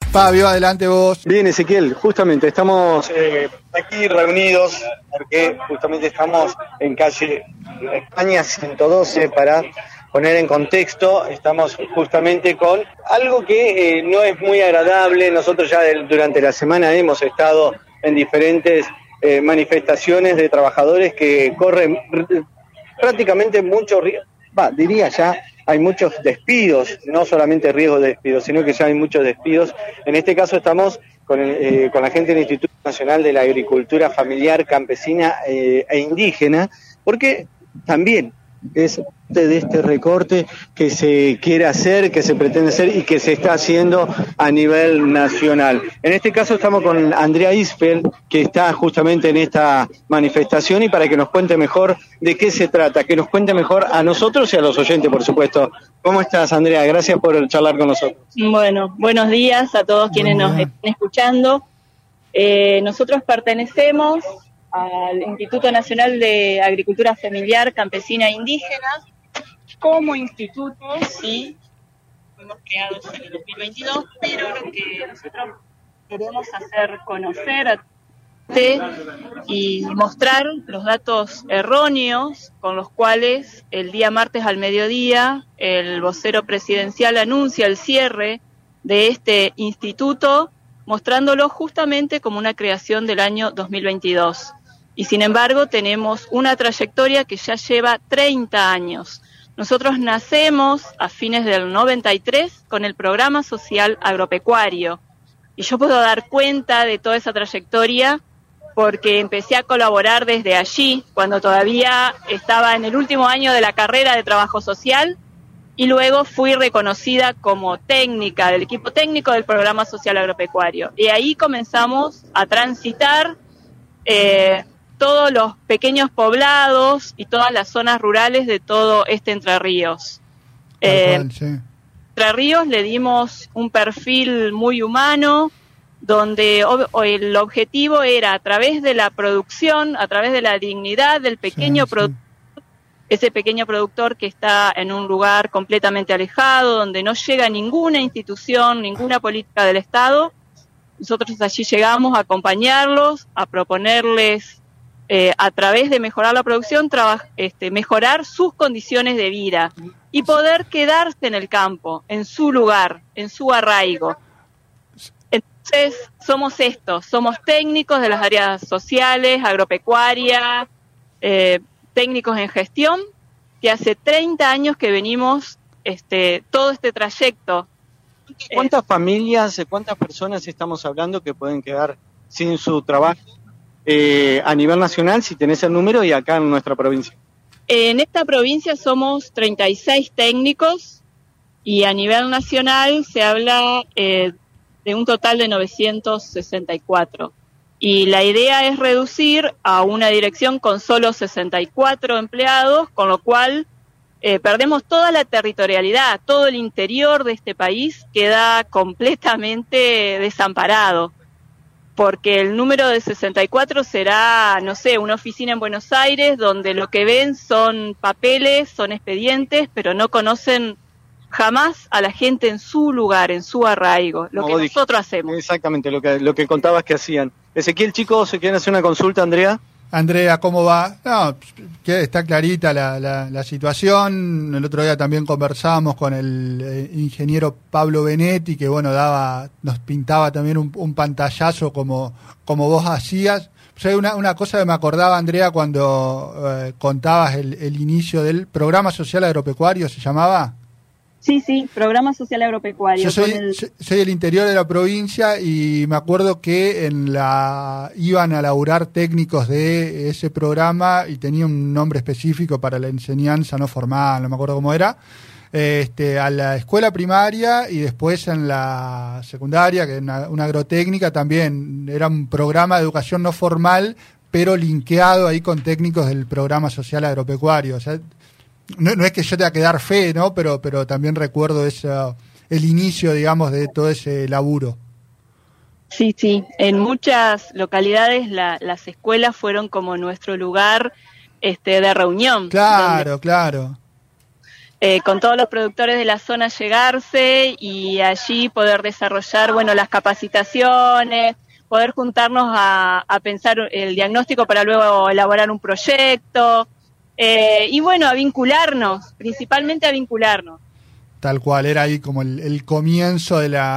Fabio, adelante vos. Bien, Ezequiel, justamente estamos aquí reunidos porque justamente estamos en calle España 112 para poner en contexto. Estamos justamente con algo que no es muy agradable. Nosotros ya durante la semana hemos estado en diferentes manifestaciones de trabajadores que corren prácticamente mucho riesgo. Diría ya, hay muchos despidos, no solamente riesgo de despidos, sino que ya hay muchos despidos. En este caso estamos con la gente del Instituto Nacional de la Agricultura Familiar, Campesina e Indígena, porque también es parte de este recorte que se quiere hacer, que se pretende hacer y que se está haciendo a nivel nacional. En este caso estamos con Andrea Isfeld, que está justamente en esta manifestación, y para que nos cuente mejor de qué se trata, que nos cuente mejor a nosotros y a los oyentes, por supuesto. ¿Cómo estás, Andrea? Gracias por charlar con nosotros. Bueno, buenos días a todos quienes nos están escuchando. Nosotros pertenecemos al Instituto Nacional de Agricultura Familiar, Campesina e Indígena. Como instituto, sí, fuimos creados en el 2022, pero lo que nosotros queremos hacer conocer a y mostrar los datos erróneos con los cuales el día martes al mediodía el vocero presidencial anuncia el cierre de este instituto, mostrándolo justamente como una creación del año 2022. Y sin embargo tenemos una trayectoria que ya lleva 30 años. Nosotros nacemos a fines del 93 con el Programa Social Agropecuario. Y yo puedo dar cuenta de toda esa trayectoria porque empecé a colaborar desde allí, cuando todavía estaba en el último año de la carrera de trabajo social, y luego fui reconocida como técnica del equipo técnico del Programa Social Agropecuario. Y ahí comenzamos a transitar todos los pequeños poblados y todas las zonas rurales de todo este Entre Ríos. Entre Ríos le dimos un perfil muy humano, donde el objetivo era, a través de la producción, a través de la dignidad del pequeño productor, ese pequeño productor que está en un lugar completamente alejado, donde no llega ninguna institución, ninguna política del Estado, nosotros allí llegamos a acompañarlos, a proponerles, a través de mejorar la producción, mejorar sus condiciones de vida y poder quedarse en el campo, en su lugar, en su arraigo. Entonces, somos técnicos de las áreas sociales, agropecuaria, técnicos en gestión, que hace 30 años que venimos todo este trayecto. ¿Cuántas familias, cuántas personas estamos hablando que pueden quedar sin su trabajo a nivel nacional, si tenés el número, y acá en nuestra provincia? En esta provincia somos 36 técnicos y a nivel nacional se habla de un total de 964. Y la idea es reducir a una dirección con solo 64 empleados, con lo cual perdemos toda la territorialidad, todo el interior de este país queda completamente desamparado, porque el número de 64 será, no sé, una oficina en Buenos Aires donde lo que ven son papeles, son expedientes, pero no conocen jamás a la gente en su lugar, en su arraigo, lo que nosotros hacemos. Exactamente, lo que contabas que hacían. Ezequiel, chicos, ¿se quieren hacer una consulta, Andrea? Andrea, ¿cómo va? No, que está clarita la situación. El otro día también conversábamos con el ingeniero Pablo Benetti, que bueno, nos pintaba también un pantallazo como vos hacías. O sea, una cosa que me acordaba, Andrea, cuando contabas el inicio del Programa Social Agropecuario, ¿se llamaba? Sí, Programa Social Agropecuario. Yo soy del interior de la provincia y me acuerdo que iban a laburar técnicos de ese programa y tenía un nombre específico para la enseñanza no formal, no me acuerdo cómo era, a la escuela primaria y después en la secundaria, que era una agrotécnica, también era un programa de educación no formal, pero linkeado ahí con técnicos del Programa Social Agropecuario. O sea, no es que yo tenga que dar fe, ¿no? Pero también recuerdo el inicio, digamos, de todo ese laburo. Sí. En muchas localidades las escuelas fueron como nuestro lugar de reunión. Claro. con todos los productores de la zona llegarse y allí poder desarrollar, bueno, las capacitaciones, poder juntarnos a pensar el diagnóstico para luego elaborar un proyecto, y bueno, a vincularnos, principalmente a vincularnos. Tal cual, era ahí como el comienzo de las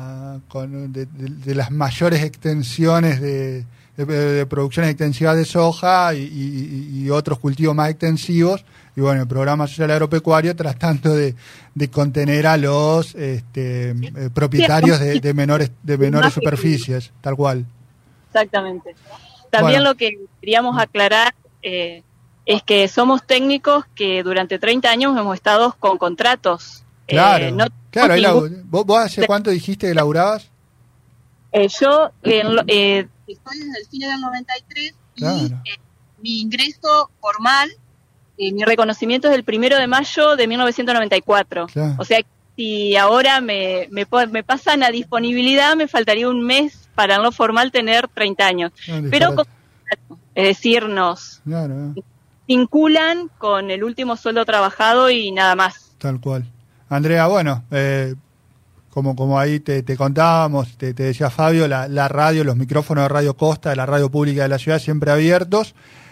mayores extensiones de producciones extensivas de soja y otros cultivos más extensivos. Y bueno, el programa social agropecuario tratando de contener a los propietarios de menores superficies, tal cual. Exactamente. También lo que queríamos aclarar es que somos técnicos que durante 30 años hemos estado con contratos. Claro, claro. ¿Vos hace cuánto dijiste que laburabas? Yo estoy desde el fines del 93 claro. Y mi ingreso formal, mi reconocimiento es el 1 de mayo de 1994. Claro. O sea, si ahora me pasan a disponibilidad, me faltaría un mes para en lo formal tener 30 años. Pero es decir, nos vinculan con el último sueldo trabajado y nada más. Tal cual. Andrea, bueno, como ahí te contábamos, te decía Fabio, la radio, los micrófonos de Radio Costa, de la radio pública de la ciudad, siempre abiertos,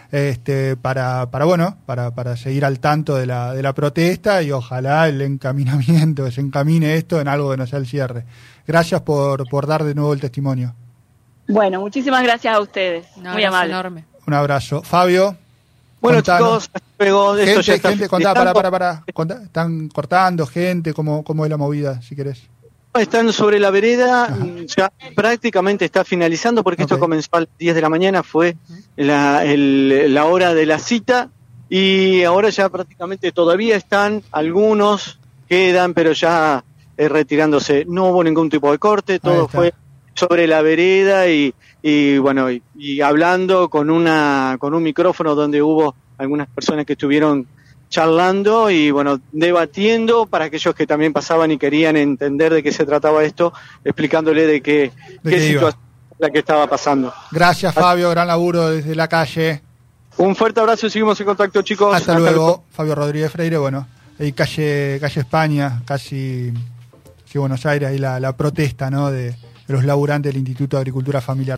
para seguir al tanto de la protesta y ojalá el encaminamiento, se encamine esto en algo que no sea el cierre. Gracias por dar de nuevo el testimonio. Bueno, muchísimas gracias a ustedes. Muy amable. Enorme. Un abrazo. Fabio. Bueno, contanos. chicos, luego de gente, contá, para. Están cortando gente, ¿cómo es la movida, si querés? Están sobre la vereda, ya prácticamente está finalizando porque esto comenzó a las 10 de la mañana, fue la hora de la cita y ahora ya prácticamente todavía están, algunos quedan, pero ya retirándose. No hubo ningún tipo de corte, todo fue sobre la vereda y bueno, y hablando con un micrófono donde hubo algunas personas que estuvieron charlando y bueno, debatiendo para aquellos que también pasaban y querían entender de qué se trataba esto, explicándole de qué situación la que estaba pasando. Gracias, Fabio, gran laburo desde la calle. Un fuerte abrazo y seguimos en contacto, chicos. Hasta luego. Fabio Rodríguez Freire, bueno, ahí calle España, casi Buenos Aires, ahí la protesta, ¿no?, de los laburantes del Instituto de Agricultura Familiar.